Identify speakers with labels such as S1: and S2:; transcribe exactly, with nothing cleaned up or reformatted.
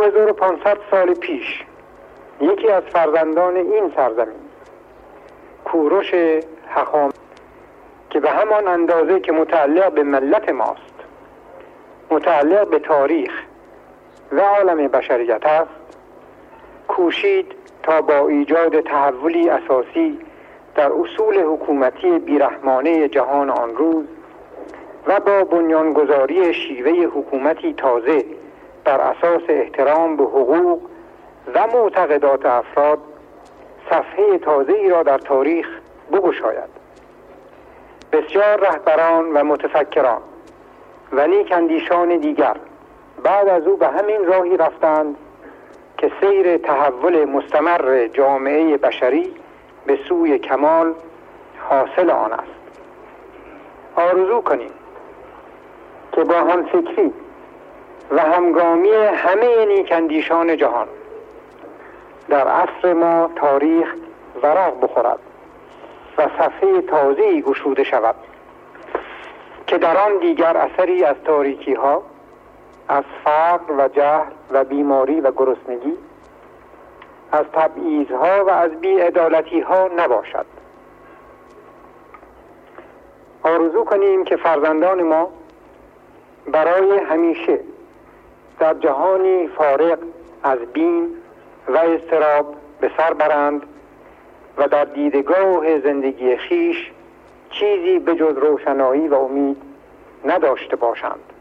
S1: هزار و پانصد سال پیش یکی از فرزندان این سرزمین، کوروش هخامنشی، که به همان اندازه که متعلق به ملت ماست متعلق به تاریخ و عالم بشریت است، کوشید تا با ایجاد تحولی اساسی در اصول حکومتی بیرحمانه جهان آن روز و با بنیانگذاری شیوه حکومتی تازه بر اساس احترام به حقوق و معتقدات افراد، صفحه تازه‌ای را در تاریخ بگشاید. بسیار رهبران و متفکران و نیک‌اندیشان دیگر بعد از او به همین راهی رفتند که سیر تحول مستمر جامعه بشری به سوی کمال حاصل آن است. آرزو کنیم که با همفکری و همگامی همه نیک‌اندیشان جهان در عصر ما تاریخ ورق بخورد و صفحه تازه‌ای گشوده شود که در آن دیگر اثری از تاریکی ها، از فقر و جهل و بیماری و گرسنگی، از تبعیض‌ها و از بی‌عدالتی‌ها نباشد. آرزو کنیم که فرزندان ما برای همیشه در جهانی فارغ از بیم و اضطراب به سر برند و در دیدگاه زندگی خیش چیزی به جز روشنایی و امید نداشته باشند.